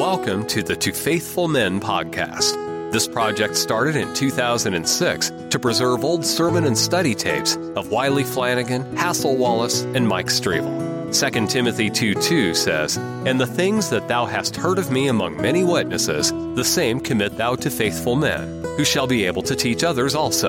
Welcome to the To Faithful Men podcast. This project started in 2006 to preserve old sermon and study tapes of Wiley Flanagan, Hassel Wallace, and Mike Strevel. 2 Timothy 2:2 says, "And the things that thou hast heard of me among many witnesses, the same commit thou to faithful men, who shall be able to teach others also."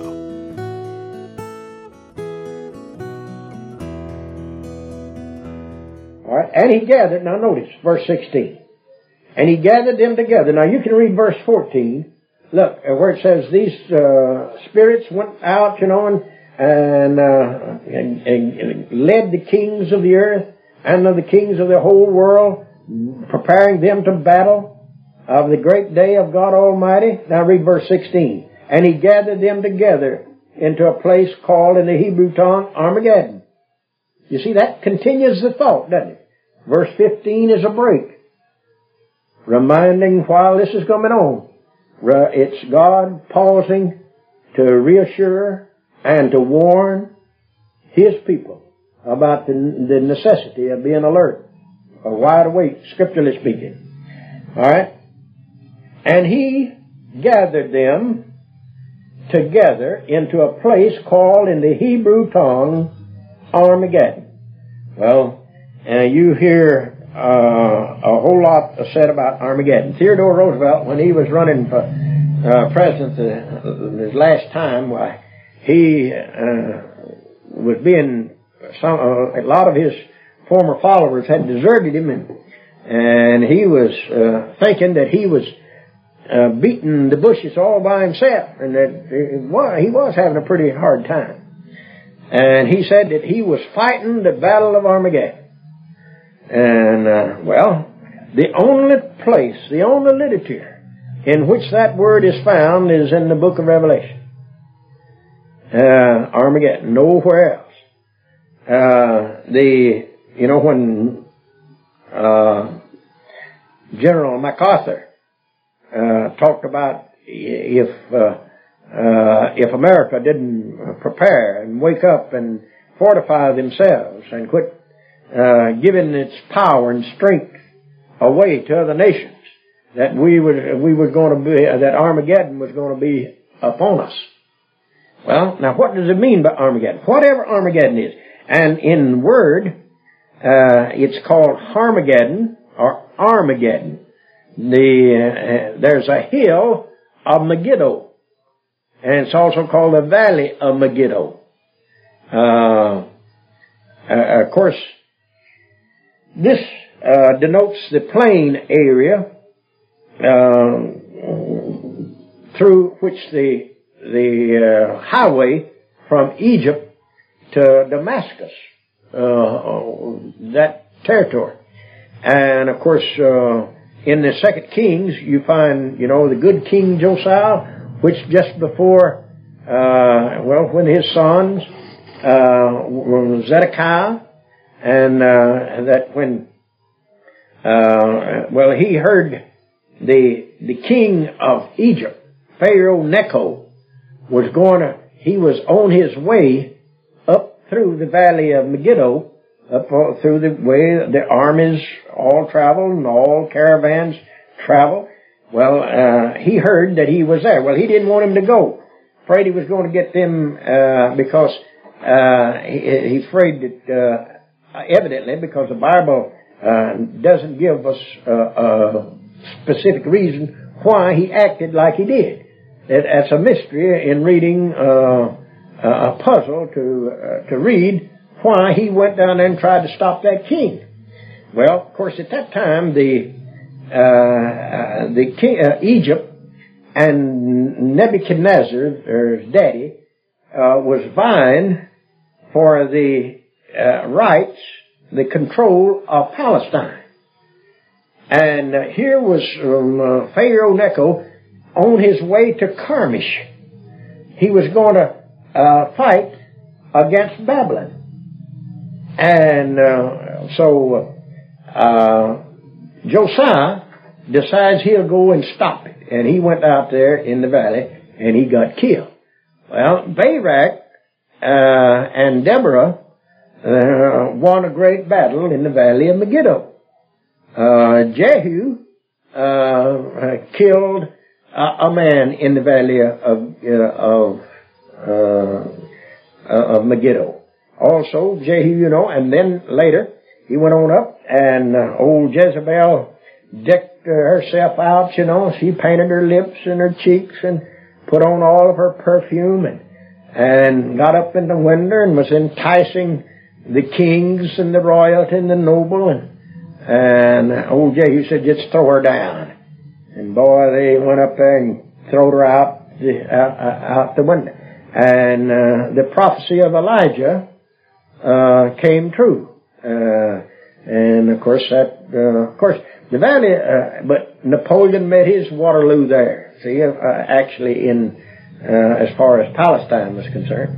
All right, and he gathered, now notice, verse 16. And he gathered them together. Now you can read verse 14. Look, where it says these spirits went out, and led the kings of the earth and of the kings of the whole world, preparing them to battle of the great day of God Almighty. Now read verse 16. And he gathered them together into a place called in the Hebrew tongue Armageddon. You see, that continues the thought, doesn't it? Verse 15 is a break, reminding while this is coming on. It's God pausing to reassure and to warn His people about the necessity of being alert, or wide awake, scripturally speaking. All right? And He gathered them together into a place called in the Hebrew tongue Armageddon. Well, you hear a whole lot said about Armageddon. Theodore Roosevelt, when he was running for president his last time, why he was being a lot of his former followers had deserted him, and he was thinking that he was beating the bushes all by himself, and that he was having a pretty hard time. And he said that he was fighting the battle of Armageddon. And, the only place, the only literature in which that word is found is in the book of Revelation. Armageddon, nowhere else. When General MacArthur talked about if America didn't prepare and wake up and fortify themselves and quit giving its power and strength away to other nations, that that Armageddon was going to be upon us. Well, now what does it mean by Armageddon? Whatever Armageddon is, and in word, it's called Harmageddon or Armageddon. There's a hill of Megiddo, and it's also called the Valley of Megiddo. Of course, this denotes the plain area through which the highway from Egypt to Damascus, that territory. And of course, in the 2 Kings, you find, the good King Josiah, which just before, when his sons, Zedekiah, and that when he heard the king of Egypt, Pharaoh Necho, he was on his way up through the valley of Megiddo, up through the way the armies all travel and all caravans travel. Well, he heard that he was there. Well, he didn't want him to go. Afraid he was going to get them because he's afraid that evidently because the Bible doesn't give us a specific reason why he acted like he did. It's a mystery in reading a puzzle to read why he went down there and tried to stop that king. Well, of course, at that time the king Egypt and Nebuchadnezzar, or his daddy, was vying for the rights, the control of Palestine. And here was Pharaoh Necho on his way to Carchemish. He was going to fight against Babylon. And so Josiah decides he'll go and stop it. And he went out there in the valley and he got killed. Well, Barak and Deborah won a great battle in the valley of Megiddo. Jehu killed a man in the valley of Megiddo. Also, Jehu, and then later he went on up, and old Jezebel decked herself out, She painted her lips and her cheeks and put on all of her perfume and got up in the window and was enticing the kings and the royalty and the noble. And old Jehu said, just throw her down. And boy, they went up there and threw her out the window. And the prophecy of Elijah came true. And of course the valley, but Napoleon met his Waterloo there. See, actually as far as Palestine was concerned.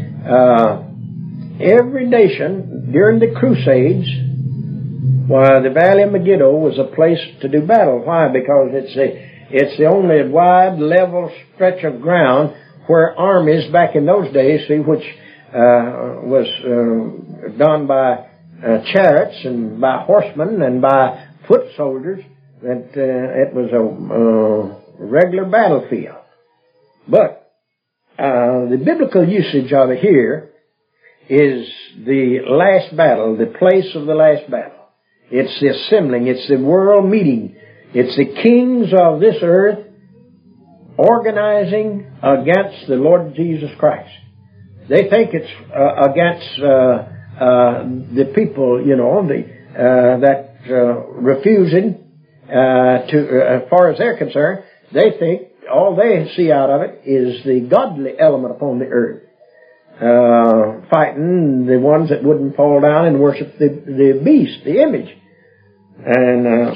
Every nation during the Crusades, the Valley of Megiddo was a place to do battle. Why? Because it's the only wide, level stretch of ground where armies back in those days, which was done by chariots and by horsemen and by foot soldiers, that it was a regular battlefield. But the biblical usage of it here is the last battle, the place of the last battle. It's the assembling, it's the world meeting, it's the kings of this earth organizing against the Lord Jesus Christ. They think it's against the people, that refusing to, as far as they're concerned, they think all they see out of it is the godly element upon the earth. Fighting the ones that wouldn't fall down and worship the beast, the image. And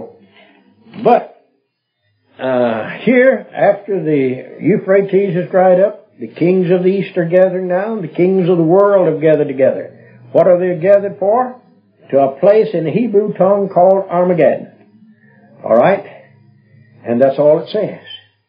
here, after the Euphrates is dried up, the kings of the east are gathered now, the kings of the world have gathered together. What are they gathered for? To a place in the Hebrew tongue called Armageddon. All right? And that's all it says.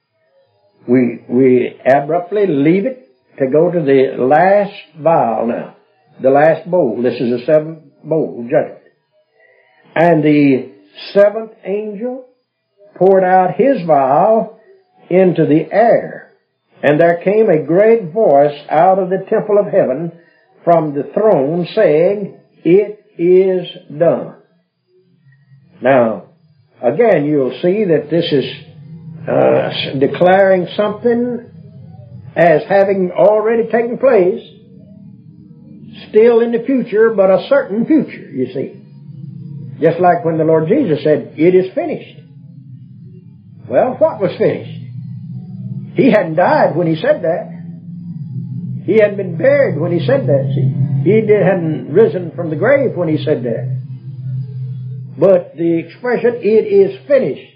We abruptly leave it to go to the last vial now, the last bowl. This is the seventh bowl judgment. And the seventh angel poured out his vial into the air. And there came a great voice out of the temple of heaven from the throne saying, it is done. Now, again, you'll see that this is declaring something as having already taken place, still in the future, but a certain future, you see. Just like when the Lord Jesus said, it is finished. Well, what was finished? He hadn't died when he said that. He hadn't been buried when he said that, see. He hadn't risen from the grave when he said that. But the expression, it is finished.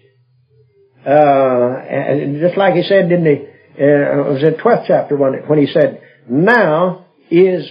And just like he said in it was in 12th chapter when he said, now is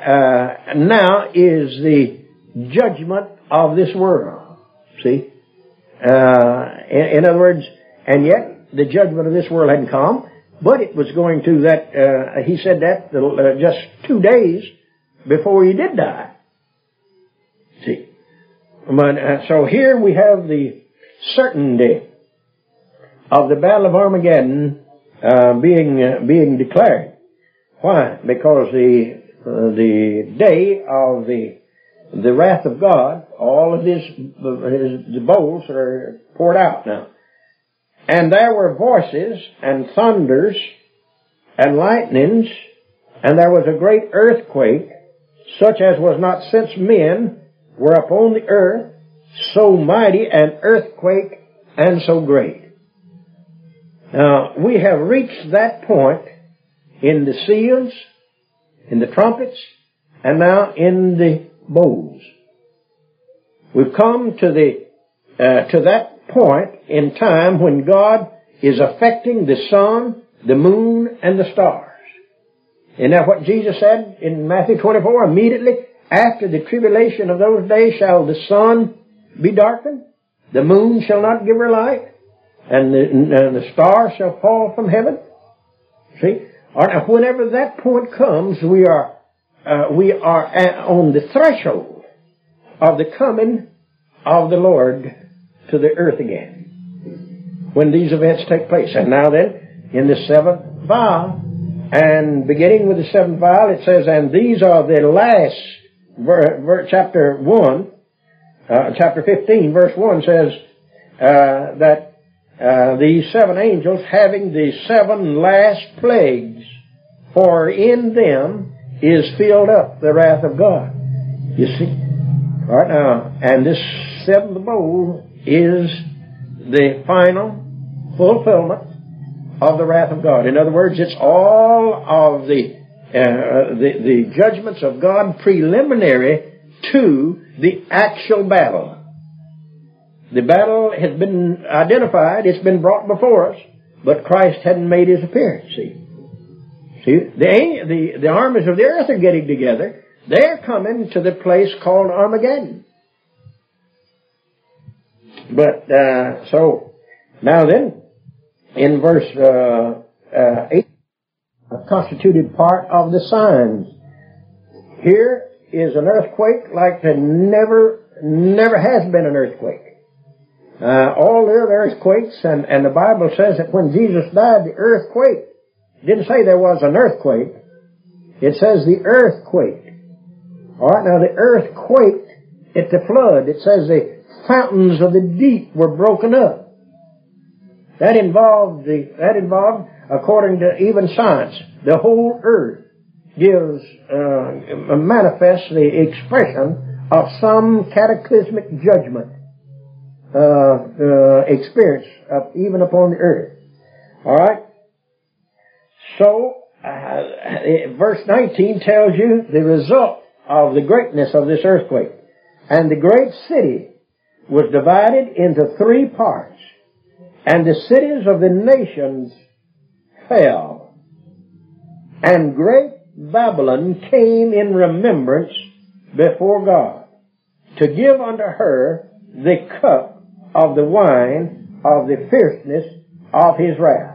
the judgment of this world. See? In other words, and yet the judgment of this world hadn't come, but it was going to that, he said that just 2 days before he did die. See? But, so here we have the certainty of the Battle of Armageddon being declared. Why? Because the day of the wrath of God, all of the bowls are poured out now. And there were voices and thunders and lightnings, and there was a great earthquake, such as was not since men were upon the earth, so mighty an earthquake and so great. Now, we have reached that point in the seals, in the trumpets, and now in the bowls. We've come to that point in time when God is affecting the sun, the moon, and the stars. Isn't that what Jesus said in Matthew 24? Immediately after the tribulation of those days shall the sun be darkened, the moon shall not give her light, and the stars shall fall from heaven. See? Whenever that point comes, we are on the threshold of the coming of the Lord to the earth again. when these events take place. And now then, in the seventh vial, and beginning with the seventh vial, it says, and these are the last, chapter 15, verse 1 says that these seven angels having the seven last plagues, for in them is filled up the wrath of God. You see? All right now, and this seventh bowl is the final fulfillment of the wrath of God. In other words, it's all of the judgments of God preliminary to the actual battle. The battle has been identified, it's been brought before us, but Christ hadn't made his appearance. See, the armies of the earth are getting together. They're coming to the place called Armageddon. But so now then, in verse 8, a constituted part of the signs. Here is an earthquake like there never has been an earthquake. All the other earthquakes, and the Bible says that when Jesus died, the earthquake. It didn't say there was an earthquake. It says the earthquake. All right, now the earth quaked at the flood. It says the fountains of the deep were broken up. That involved, according to even science, the whole earth gives, manifests the expression of some cataclysmic judgment, experience even upon the earth. All right. So, verse 19 tells you the result of the greatness of this earthquake. And the great city was divided into three parts, and the cities of the nations fell. And great Babylon came in remembrance before God, to give unto her the cup of the wine of the fierceness of his wrath.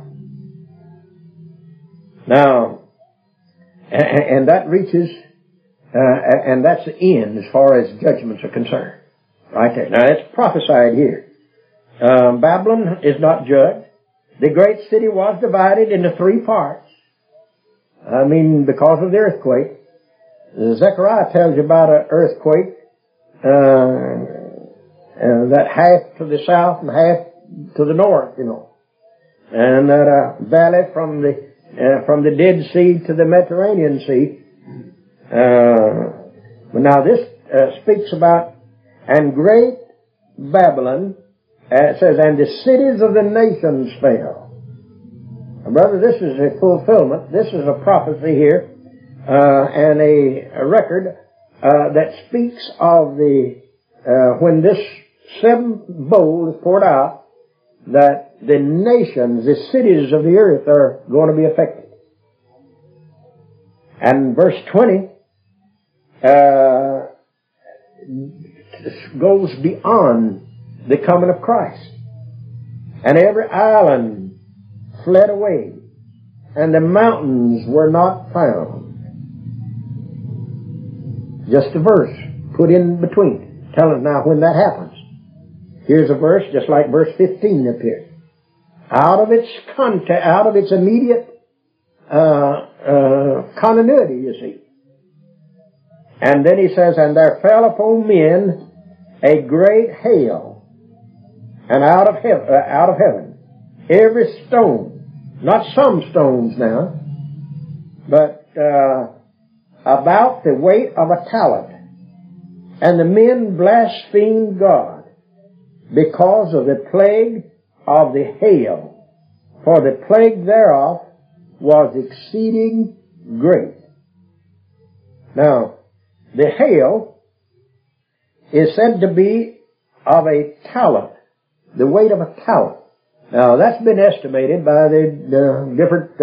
Now, and that reaches, and that's the end as far as judgments are concerned. Right there. Now, it's prophesied here. Babylon is not judged. The great city was divided into three parts. I mean, because of the earthquake. Zechariah tells you about an earthquake, that half to the south and half to the north, you know. And that valley from the Dead Sea to the Mediterranean Sea. But now this speaks about, and great Babylon, it says, and the cities of the nations fell. Now, brother, this is a fulfillment. This is a prophecy here, and a record that speaks of the when this seventh bowl is poured out, that the nations, the cities of the earth are going to be affected. And verse 20 goes beyond the coming of Christ. And every island fled away, and the mountains were not found. Just a verse put in between, telling us now when that happens. Here's a verse just like verse 15 up here. Out of its context, out of its immediate continuity, you see. And then he says, and there fell upon men a great hail, and out of heaven, every stone, not some stones now, but about the weight of a talent. And the men blasphemed God because of the plague of the hail, for the plague thereof was exceeding great. Now, the hail is said to be of a talent, the weight of a talent. Now, that's been estimated by the different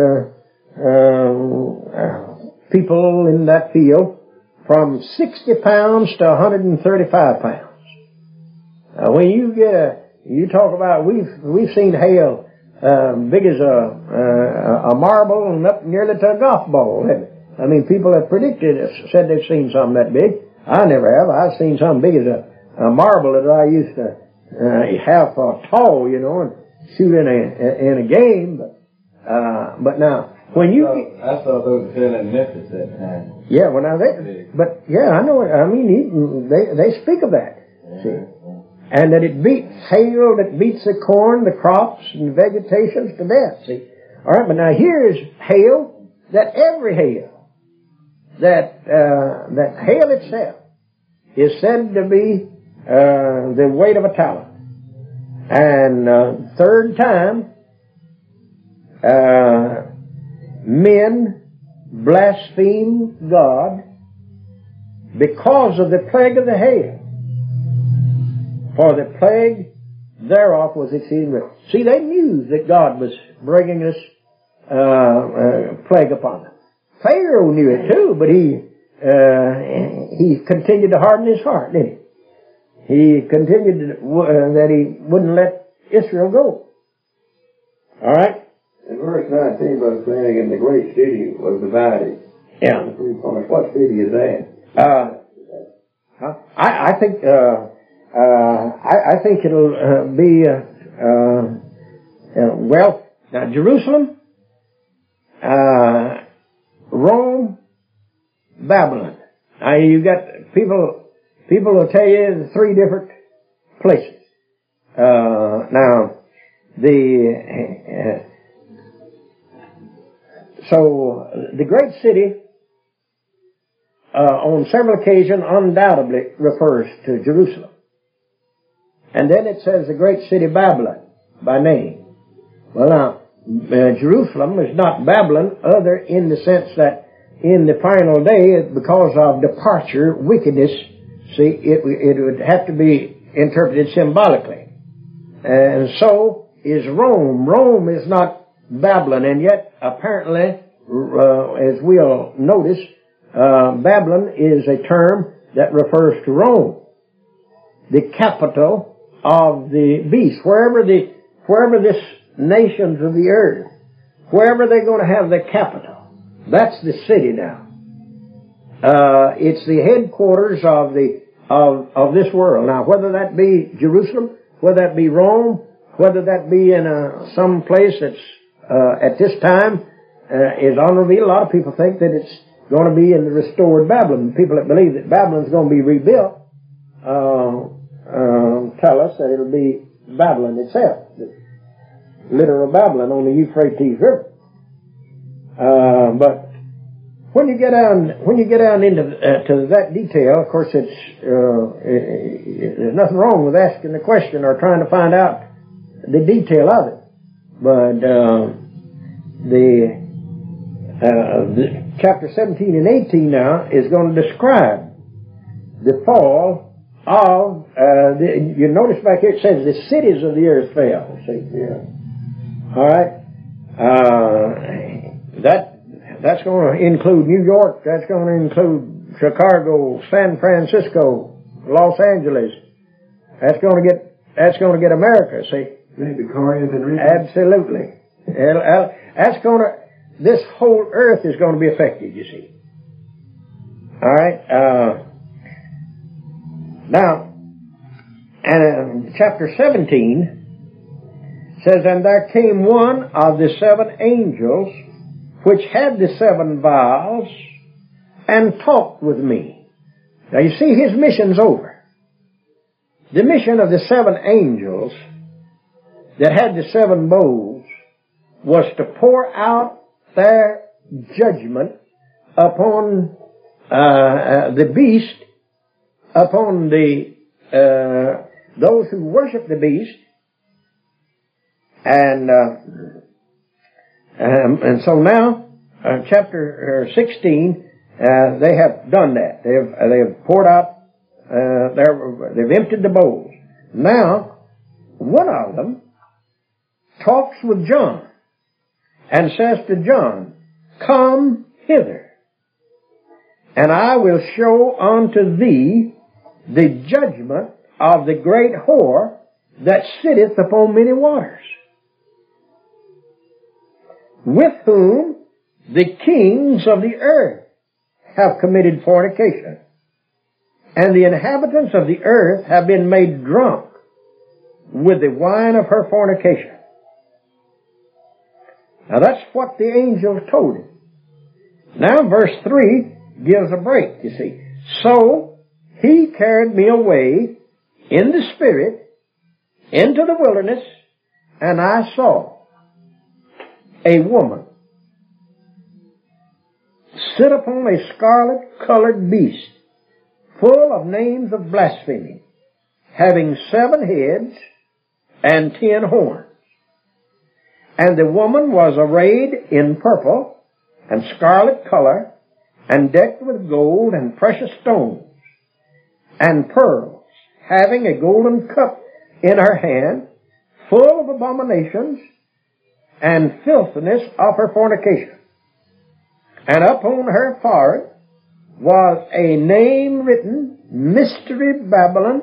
people in that field from 60 pounds to 135 pounds. Now, when you talk about, we've seen hail big as a marble and up nearly to a golf ball, haven't it? I mean, people have said they've seen something that big. I never have. I've seen something big as a marble that I used to have tall, you know, shoot in a game, but now when I saw those fell in Memphis that time. Yeah, well now I know. I mean, they speak of that. See, and that it beats hail, that beats the corn, the crops, and the vegetations to death. See, all right, but now here is hail, that every hail, that hail itself is said to be the weight of a talent. And third time, men blaspheme God because of the plague of the hail. For the plague thereof was exceeding great. See, they knew that God was bringing this plague upon them. Pharaoh knew it too, but he continued to harden his heart, didn't he? He continued that he wouldn't let Israel go. All right? In verse 19, Brother Flanagan, the great city was divided. Yeah. What city is that? I think it'll be now Jerusalem, Rome, Babylon. Now you got people will tell you the three different places. Now so the great city on several occasions undoubtedly refers to Jerusalem. And then it says the great city Babylon by name. Well now, Jerusalem is not Babylon other in the sense that in the final day, because of departure, wickedness, see, it would have to be interpreted symbolically. And so is Rome. Rome is not Babylon, and yet apparently, as we'll notice, Babylon is a term that refers to Rome, the capital of the beast. Wherever this nations of the earth, wherever they're going to have their capital, that's the city now. It's the headquarters of this world. Now, whether that be Jerusalem, whether that be Rome, whether that be in some place that's at this time is unrevealed. A lot of people think that it's going to be in the restored Babylon. People that believe that Babylon's going to be rebuilt tell us that it'll be Babylon itself, the literal Babylon on the Euphrates River. But when you get down into to that detail, of course, there's nothing wrong with asking the question or trying to find out the detail of it. But the chapter 17 and 18 now is going to describe the fall of you notice back here it says the cities of the earth fell. See, yeah. All right. That's going to include New York. That's going to include Chicago, San Francisco, Los Angeles. That's going to get America. See. Maybe Corinth and Rome. Absolutely. This whole earth is going to be affected, you see. All right. Now, and chapter 17 says, "And there came one of the seven angels which had the seven vials and talked with me." Now you see his mission's over. The mission of the seven angels that had the seven bowls was to pour out their judgment upon the beast, upon those who worship the beast, and so now, chapter 16, they have done that. They have poured out. They've emptied the bowls. Now, one of them talks with John and says to John, "Come hither, and I will show unto thee the judgment of the great whore that sitteth upon many waters, with whom the kings of the earth have committed fornication, and the inhabitants of the earth have been made drunk with the wine of her fornication." Now that's what the angel told him. Now verse 3 gives a break, you see. So he carried me away in the Spirit into the wilderness, and I saw a woman sit upon a scarlet-colored beast, full of names of blasphemy, having 7 heads and 10 horns. And the woman was arrayed in purple and scarlet color, and decked with gold and precious stones, and pearls, having a golden cup in her hand, full of abominations and filthiness of her fornication. And upon her forehead was a name written, Mystery Babylon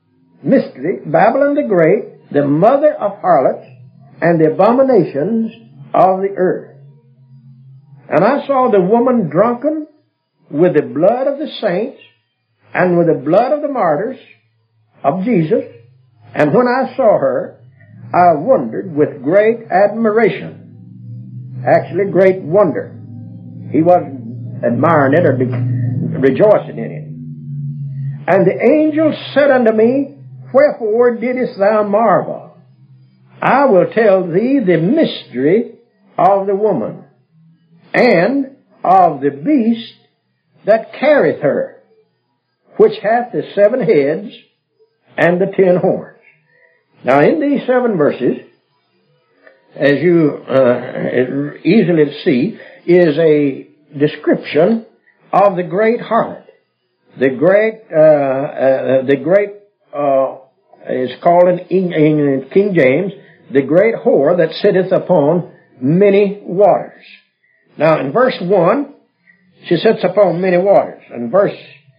the Great, the mother of harlots and the abominations of the earth. And I saw the woman drunken with the blood of the saints and with the blood of the martyrs of Jesus. And when I saw her, I wondered with great admiration. Actually, great wonder. He wasn't admiring it or rejoicing in it. And the angel said unto me, Wherefore didst thou marvel? I will tell thee the mystery of the woman, and of the beast that carrieth her, which hath the 7 heads and the 10 horns. Now in these 7 verses, as you easily see, is a description of the great harlot. The great is called in King James, the great whore that sitteth upon many waters. Now in verse 1, she sits upon many waters. And verse,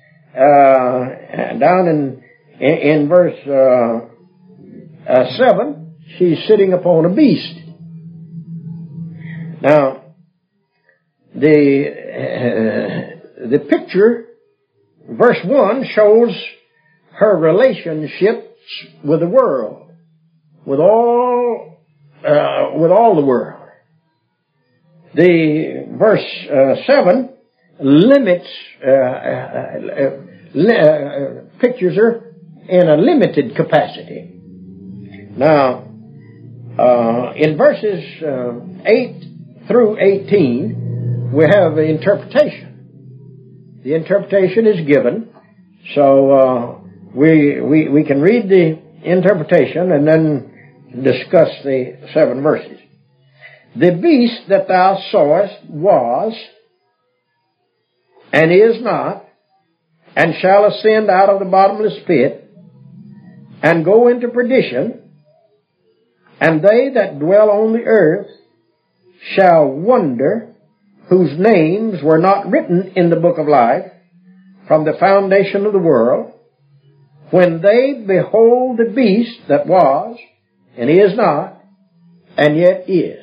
down in verse 7, she's sitting upon a beast. Now, the picture, verse 1 shows her relationships with the world, with all the world. The verse 7 limits, pictures her in a limited capacity. Now, in verses 8 through 18, we have the interpretation. The interpretation is given, so we can read the interpretation and then discuss the 7 verses. The beast that thou sawest was, and is not, and shall ascend out of the bottomless pit, and go into perdition, and they that dwell on the earth shall wonder, whose names were not written in the book of life from the foundation of the world, when they behold the beast that was, and is not, and yet is.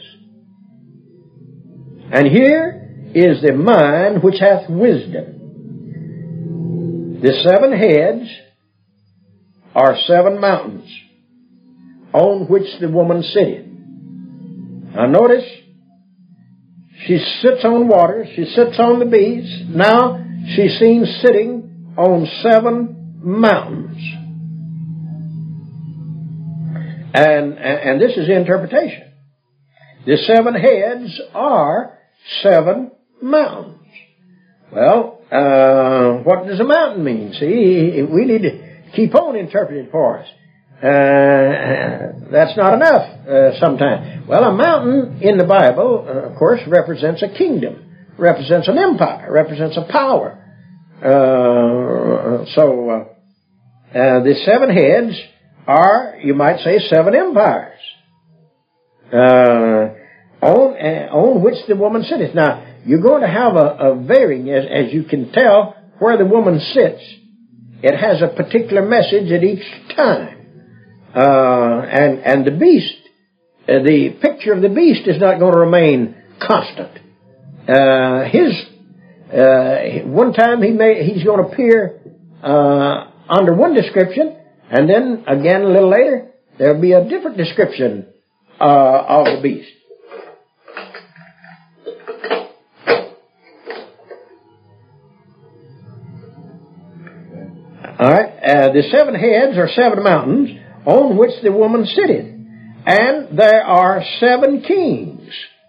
And here is the mind which hath wisdom. The 7 heads are 7 mountains on which the woman sitteth. Now notice, she sits on water, she sits on the beast. Now she's seen sitting on 7 mountains. And this is the interpretation. The 7 heads are 7 mountains. Well, what does a mountain mean? See, we need to keep on interpreting for us. That's not enough sometimes. Well, a mountain in the Bible, of course, represents a kingdom, represents an empire, represents a power. The 7 heads are, you might say, 7 empires on which the woman sitteth. Now, you're going to have a varying, as you can tell, where the woman sits. It has a particular message at each time. And the beast, the picture of the beast is not going to remain constant. One time he's going to appear under one description, and then again a little later there'll be a different description of the beast. All right. The 7 heads are 7 mountains on which the woman sitteth. And there are 7 kings.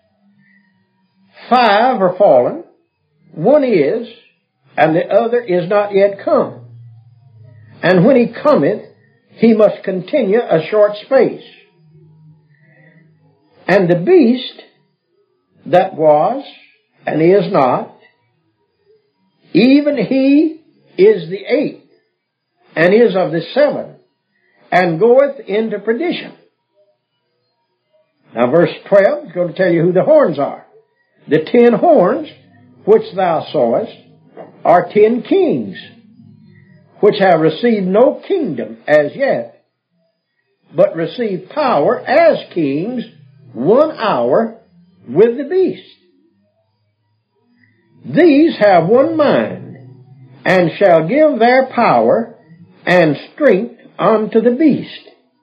5 are fallen. 1 is, and the other is not yet come. And when he cometh, he must continue a short space. And the beast that was and is not, even he is the 8th, and is of the 7, and goeth into perdition. Now verse 12 is going to tell you who the horns are. The 10 horns which thou sawest are 10 kings, which have received no kingdom as yet, but receive power as kings 1 hour with the beast. These have one mind, and shall give their power and strength unto the beast.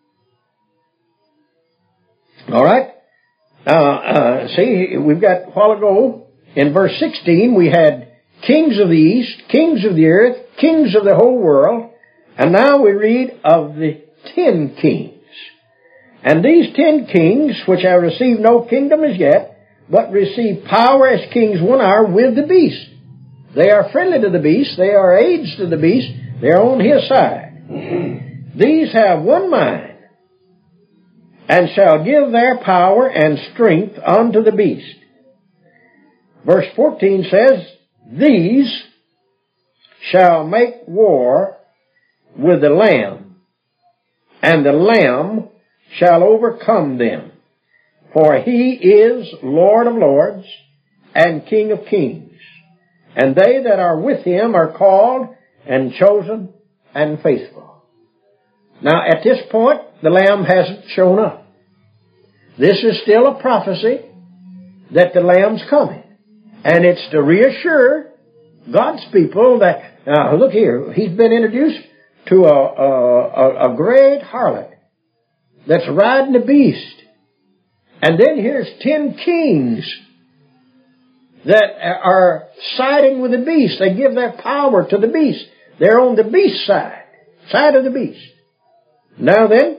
All right. Now, see, we've got a while ago in verse 16, we had kings of the east, kings of the earth, kings of the whole world, and now we read of the 10 kings. And these 10 kings, which have received no kingdom as yet, but receive power as kings 1 hour with the beast. They are friendly to the beast, they are aids to the beast, they are on his side. These have one mind, and shall give their power and strength unto the beast. Verse 14 says, these shall make war with the Lamb, and the Lamb shall overcome them. For he is Lord of lords and King of kings. And they that are with him are called and chosen and faithful. Now at this point, the Lamb hasn't shown up. This is still a prophecy that the Lamb's coming. And it's to reassure God's people that, now look here, he's been introduced to a great harlot that's riding the beast. And then here's 10 kings that are siding with the beast. They give their power to the beast. They're on the beast side of the beast. Now then,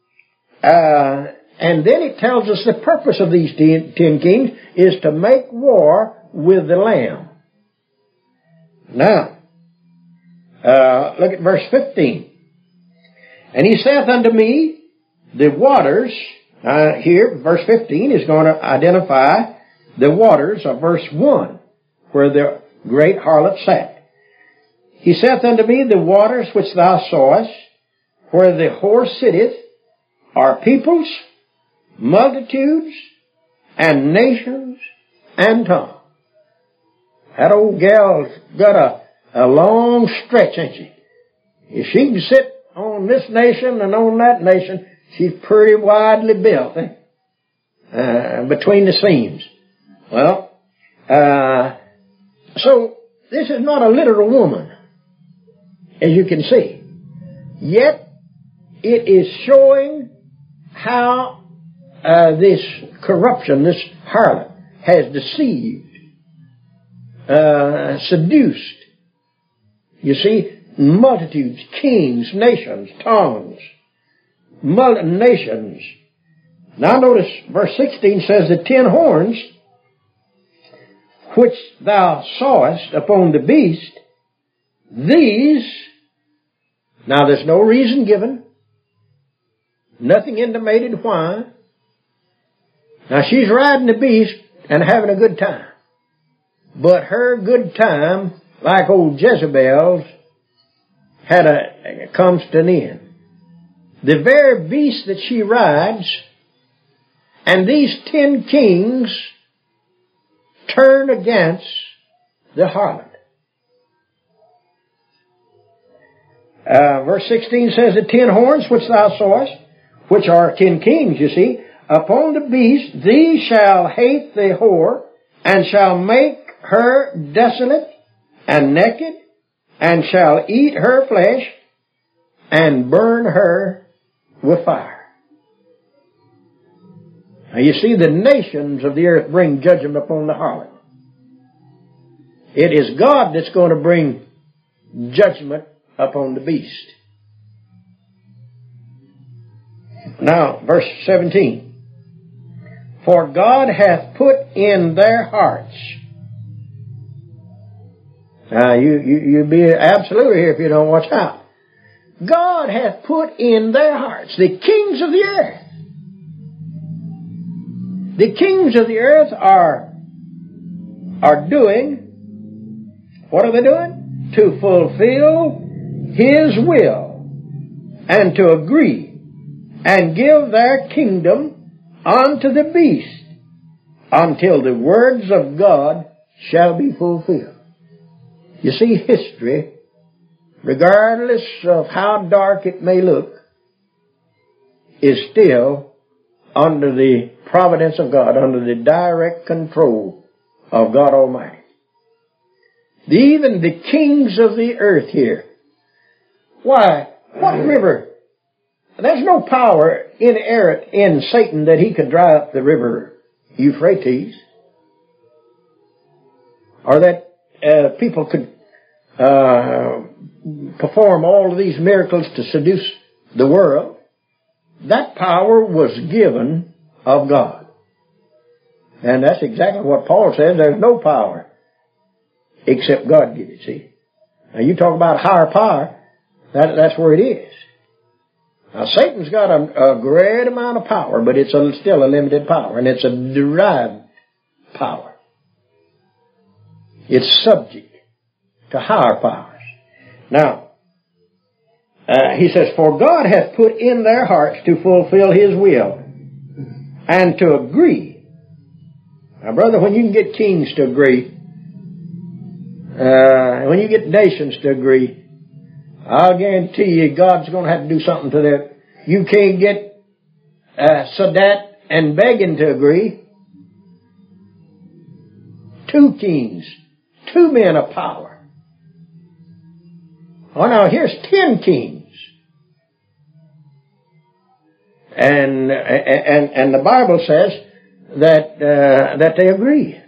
and then it tells us the purpose of these 10 kings is to make war with the Lamb. Now, look at verse 15. And he saith unto me, the waters, here, verse 15 is going to identify the waters of verse 1, where the great harlot sat. He saith unto me, the waters which thou sawest, where the whore sitteth, are peoples, multitudes, and nations, and tongues. That old gal's got a long stretch, ain't she? If she can sit on this nation and on that nation, she's pretty widely built, between the seams. Well, so this is not a literal woman, as you can see. Yet, it is showing how this corruption, this harlot, has deceived, seduced. You see, multitudes, kings, nations, tongues, nations. Now notice verse 16 says, the 10 horns which thou sawest upon the beast, these, now there's no reason given, nothing intimated why. Now she's riding the beast and having a good time. But her good time, like old Jezebel's, comes to an end. The very beast that she rides, and these 10 kings turn against the harlot. Verse 16 says, the 10 horns which thou sawest, which are 10 kings, you see, upon the beast, these shall hate the whore, and shall make her desolate and naked, and shall eat her flesh, and burn her with fire. Now you see, the nations of the earth bring judgment upon the harlot. It is God that's going to bring judgment upon the beast. Now, verse 17. For God hath put in their hearts. Now, you'd be absolutely here if you don't watch out. God hath put in their hearts, the kings of the earth. The kings of the earth are doing, what are they doing? To fulfill His will and to agree and give their kingdom unto the beast until the words of God shall be fulfilled. You see, history, regardless of how dark it may look, is still under the providence of God, under the direct control of God Almighty. Even the kings of the earth here. Why? What river? There's no power inherent in Satan that he could dry up the river Euphrates. Or that people could perform all of these miracles to seduce the world. That power was given of God. And that's exactly what Paul says. There's no power except God gives it, see. Now you talk about higher power, that's where it is. Now Satan's got a great amount of power, but it's still a limited power, and it's a derived power. It's subject to higher powers. Now, he says, for God hath put in their hearts to fulfill His will and to agree. Now, brother, when you can get kings to agree, when you get nations to agree, I'll guarantee you God's going to have to do something to that. You can't get Sadat and Begin to agree. 2 kings, 2 men of power. Oh, now here's 10 kings. And the Bible says that they agree.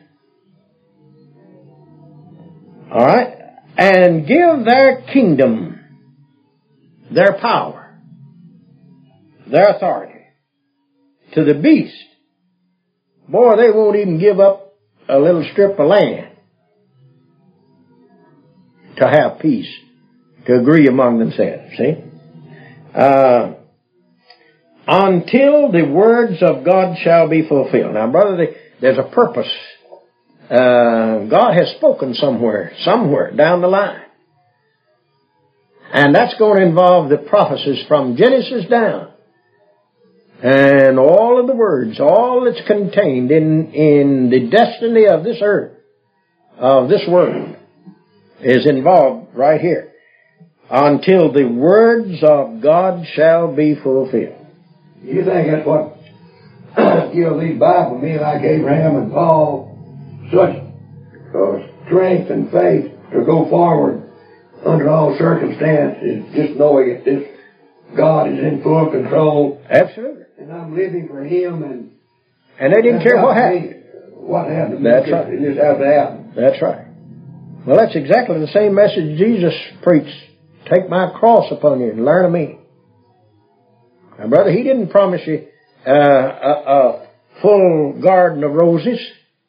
All right? And give their kingdom, their power, their authority to the beast. Boy, they won't even give up a little strip of land to have peace, to agree among themselves, see? Until the words of God shall be fulfilled. Now, brother, there's a purpose. God has spoken somewhere down the line. And that's going to involve the prophecies from Genesis down. And all of the words, all that's contained in the destiny of this earth, of this world, is involved right here. Until the words of God shall be fulfilled. You think that's what gives these Bible men like Abraham and Paul such strength and faith to go forward under all circumstances, just knowing that this God is in full control. Absolutely. And I'm living for Him, and they didn't care what happened. What happened? That's right. It just has to happen. That's right. Well, that's exactly the same message Jesus preached. Take my cross upon you and learn of me. Now, brother, He didn't promise you a full garden of roses.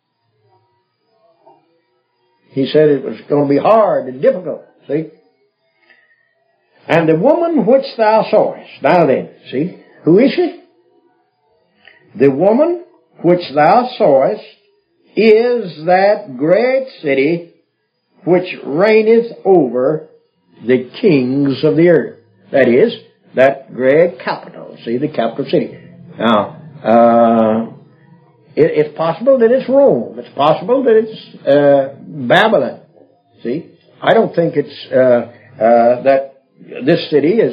He said it was going to be hard and difficult, see? And the woman which thou sawest, now then, see, who is she? The woman which thou sawest is that great city which reigneth over the kings of the earth. That is, that great capital, see, the capital city. Now, it's possible that it's Rome. It's possible that it's Babylon. See, I don't think it's that this city is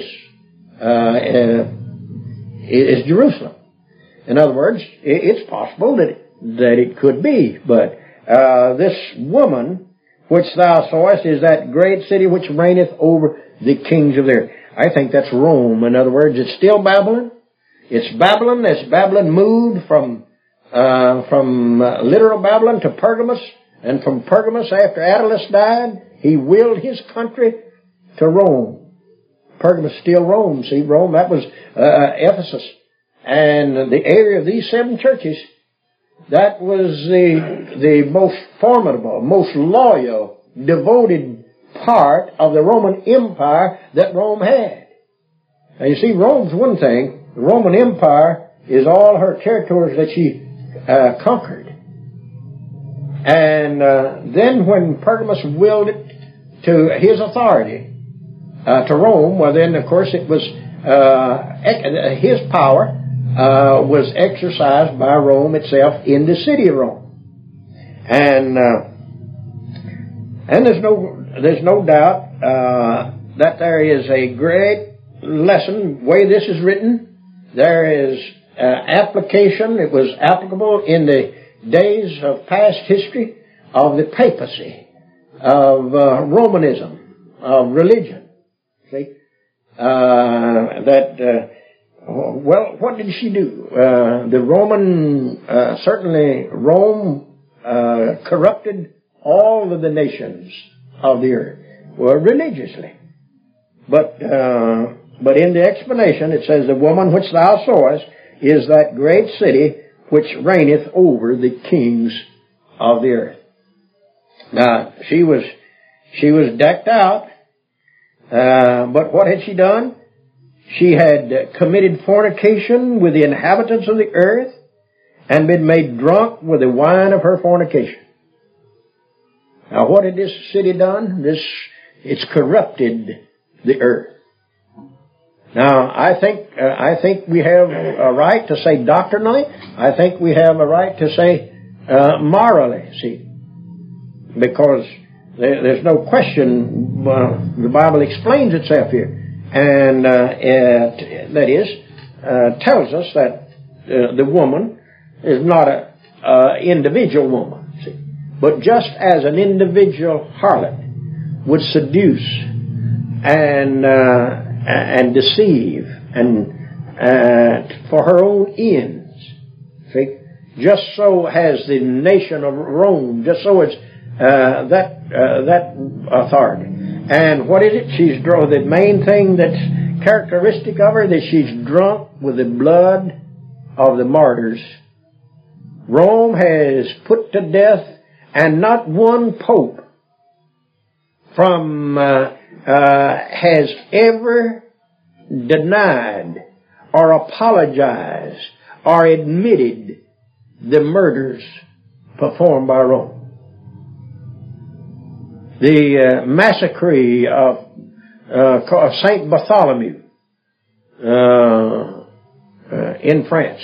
Jerusalem. In other words, it's possible that it could be, but this woman which thou sawest is that great city which reigneth over the kings of the earth. I think that's Rome. In other words, it's still Babylon. It's Babylon. As Babylon moved from literal Babylon to Pergamus, and from Pergamus, after Attalus died, he willed his country to Rome. Pergamos still Rome. See, Rome, that was Ephesus. And the area of these 7 churches, that was the most formidable, most loyal, devoted part of the Roman Empire that Rome had. Now you see, Rome's one thing. The Roman Empire is all her territories that she conquered. And then when Pergamos willed it to his authority, to Rome, well then, of course, it was his power was exercised by Rome itself in the city of Rome. And there's no doubt that there is a great lesson, the way this is written. There is application. It was applicable in the days of past history of the papacy, of Romanism, of religion. See? Well, what did she do? The Roman, certainly Rome corrupted all of the nations of the earth, well, religiously. But in the explanation it says, the woman which thou sawest is that great city which reigneth over the kings of the earth. Now, she was decked out, but what had she done? She had committed fornication with the inhabitants of the earth and been made drunk with the wine of her fornication. Now, what had this city done? It's corrupted the earth. Now, I think we have a right to say doctrinally. I think we have a right to say morally. See, because there's no question. The Bible explains itself here, and that is tells us that the woman is not a individual woman. See, but just as an individual harlot would seduce and deceive and for her own ends. See, just so has the nation of Rome. Just so it's that authority. And what is it? She's drunk. The main thing that's characteristic of her that she's drunk with the blood of the martyrs. Rome has put to death, and not one pope has ever denied or apologized or admitted the murders performed by Rome. The massacre of Saint Bartholomew in France.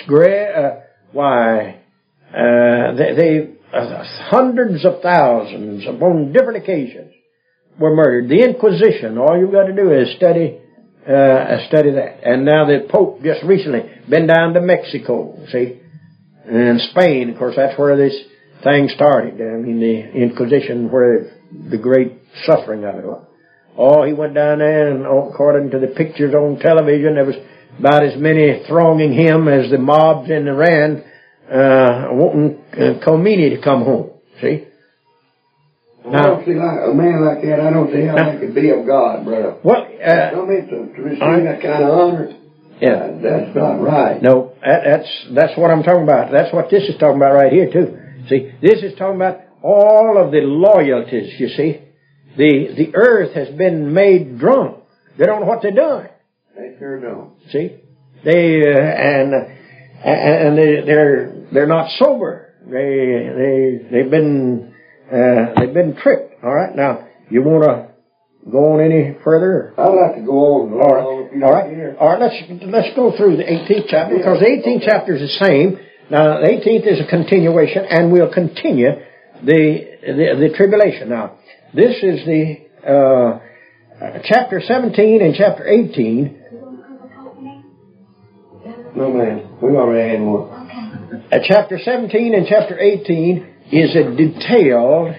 Hundreds of thousands upon different occasions were murdered. The Inquisition, all you've got to do is study that. And now the Pope just recently been down to Mexico, see, and Spain. Of course, that's where this thing started. I mean, the Inquisition, where the great suffering of it was. Oh, he went down there, and according to the pictures on television, there was about as many thronging him as the mobs in Iran wanting Khomeini to come home. See? Now, I don't see like a man like that. I don't see how that could be of God, brother. Well, to receive that kind of honor. Yeah, that's not right. No, that's what I'm talking about. That's what this is talking about right here too. See, this is talking about all of the loyalties. You see, the earth has been made drunk. They don't know what they're doing. They sure don't. See, they're not sober. They've been tricked. All right. Now, you want to go on any further? I'd like to go on. All right. Let's go through the 18th chapter, because the 18th chapter is the same. Now, the 18th is a continuation, and we'll continue the tribulation. Now, this is the chapter 17 and chapter 18. No, man. We've already had one. Okay. Chapter 17 and chapter 18 is a detailed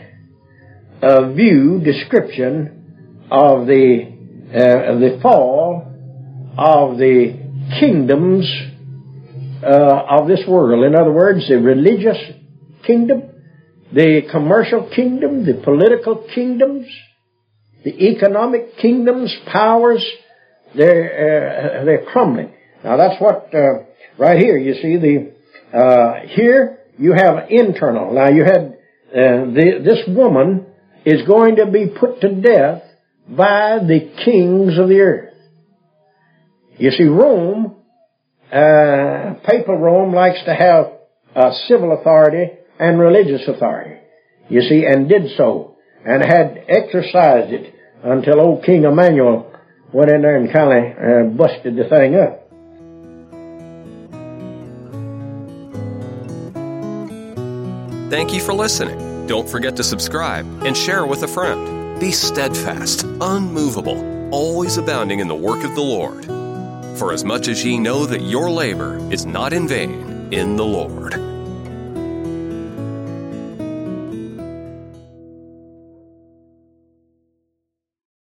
description of the fall of the kingdoms of this world. In other words, the religious kingdom, the commercial kingdom, the political kingdoms, the economic kingdoms, powers they're crumbling. Now that's what, right here, you see here you have internal. Now you had, this woman is going to be put to death by the kings of the earth. You see, Rome, papal Rome likes to have civil authority and religious authority. You see, and did so, and had exercised it until old King Emmanuel went in there and kind of busted the thing up. Thank you for listening. Don't forget to subscribe and share with a friend. Be steadfast, unmovable, always abounding in the work of the Lord. For as much as ye know that your labor is not in vain in the Lord.